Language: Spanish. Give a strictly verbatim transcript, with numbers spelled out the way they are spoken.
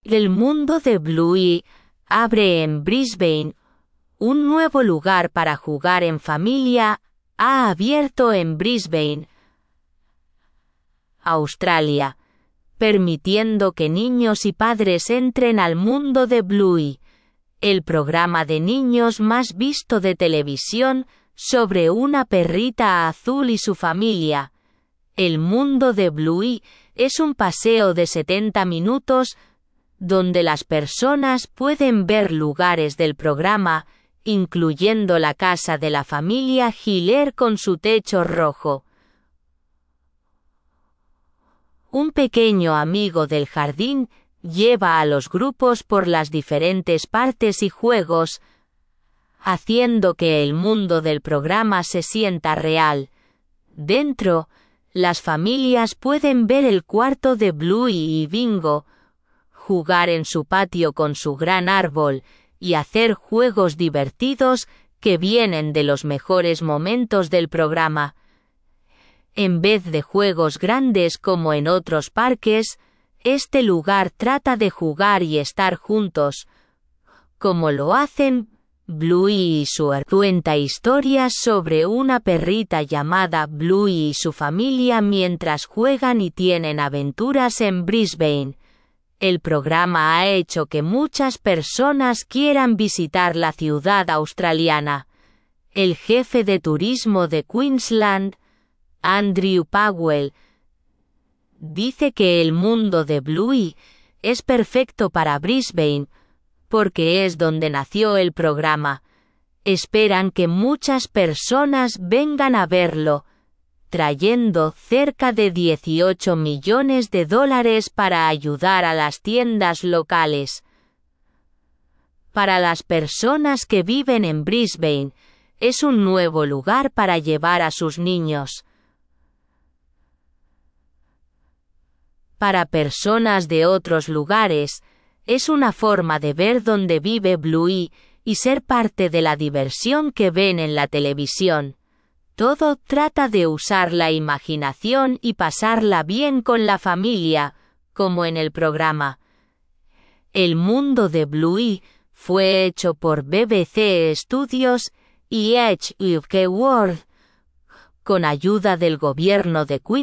El mundo de Bluey abre en Brisbane. Un nuevo lugar para jugar en familia ha abierto en Brisbane, Australia, permitiendo que niños y padres entren al mundo de Bluey, el programa de niños más visto de televisión sobre una perrita azul y su familia. El mundo de Bluey es un paseo de setenta minutos donde las personas pueden ver lugares del programa, incluyendo la casa de la familia Hiller con su techo rojo. Un pequeño amigo del jardín lleva a los grupos por las diferentes partes y juegos, haciendo que el mundo del programa se sienta real. Dentro, las familias pueden ver el cuarto de Bluey y Bingo, jugar en su patio con su gran árbol y hacer juegos divertidos que vienen de los mejores momentos del programa. En vez de juegos grandes como en otros parques, este lugar trata de jugar y estar juntos, como lo hacen Bluey y Sue. Cuenta historias sobre una perrita llamada Bluey y su familia mientras juegan y tienen aventuras en Brisbane. El programa ha hecho que muchas personas quieran visitar la ciudad australiana. El jefe de turismo de Queensland, Andrew Powell, dice que el mundo de Bluey es perfecto para Brisbane, porque es donde nació el programa. Esperan que muchas personas vengan a verlo, trayendo cerca de dieciocho millones de dólares para ayudar a las tiendas locales. Para las personas que viven en Brisbane, es un nuevo lugar para llevar a sus niños. Para personas de otros lugares, es una forma de ver dónde vive Bluey y ser parte de la diversión que ven en la televisión. Todo trata de usar la imaginación y pasarla bien con la familia, como en el programa. El mundo de Bluey fue hecho por B B C Studios y H U K World, con ayuda del gobierno de Queensland.